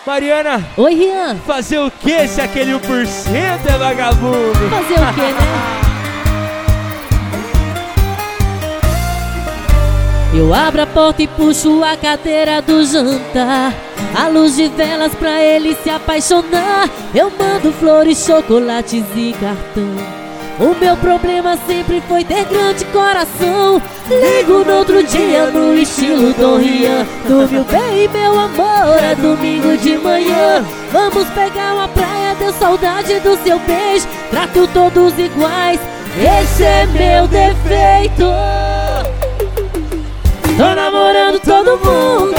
Mariana, Oi, Rian. fazer o que se aquele 1% é vagabundo? Fazer o que, né? Eu abro a porta e puxo a cadeira do jantar, a luz de velas pra ele se apaixonar. Eu mando flores, chocolates e cartão. O meu problema sempre foi ter grande coração. Ligo no outro dia no estilo Dom Rian. Dormiu bem, meu amor, é domingo de manhã. Vamos pegar uma praia, deu saudade do seu beijo. Trato todos iguais, esse é meu defeito. Tô namorando todo mundo,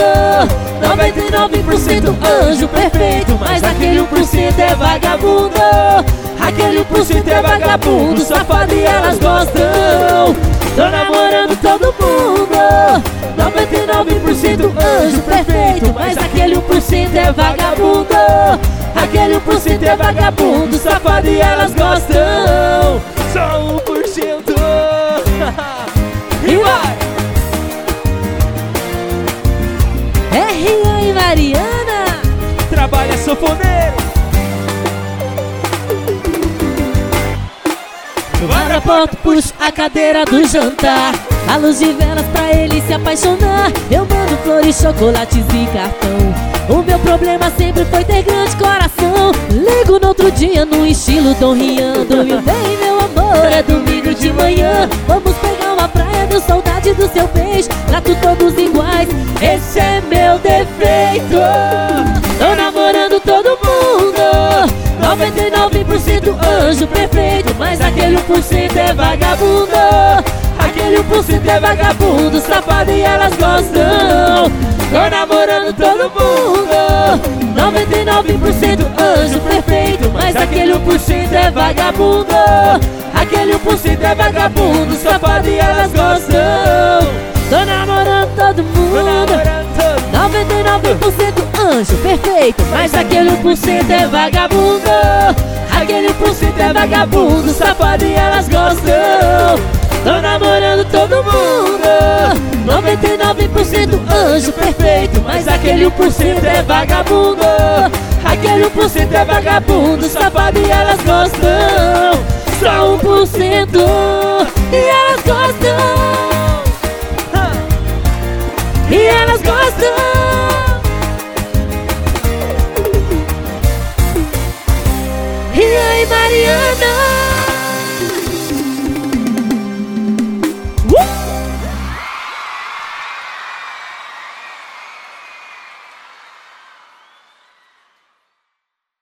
99% anjo perfeito, mas aquele 1% é vagabundo. Aquele 1% é vagabundo, safado e elas gostam. Tô namorando todo mundo, 99% anjo perfeito, mas aquele 1% é vagabundo. Aquele 1% é vagabundo, safado e elas gostam. Só 1%. E vai! É Rian e Mariana. Trabalha sanfoneiro. Eu abro a porta, puxo a cadeira do jantar, a luz de velas pra ele se apaixonar. Eu mando flores, chocolates e cartão. O meu problema sempre foi ter grande coração. Ligo no outro dia no estilo Dom Rian. Dormiu bem, meu amor, é domingo de manhã. Vamos pegar uma praia, deu saudade do seu beijo. Trato todos iguais, esse é meu defeito. Tô namorando todo mundo, 99% anjo perfeito, mas aquele 1% é vagabundo. Aquele 1% é vagabundo, safado e elas gostam. Tô namorando todo mundo, 99% anjo perfeito, mas aquele 1% é vagabundo. Aquele 1% é vagabundo, safado e elas gostam. Tô namorando todo mundo, 99% anjo perfeito, mas aquele 1% é vagabundo. Aquele 1% é vagabundo, safado e elas gostam. Tô namorando todo mundo, 99% anjo perfeito, mas aquele 1% é vagabundo. Aquele 1% é vagabundo, safado e elas gostam. Só 1% e elas gostam. E elas gostam.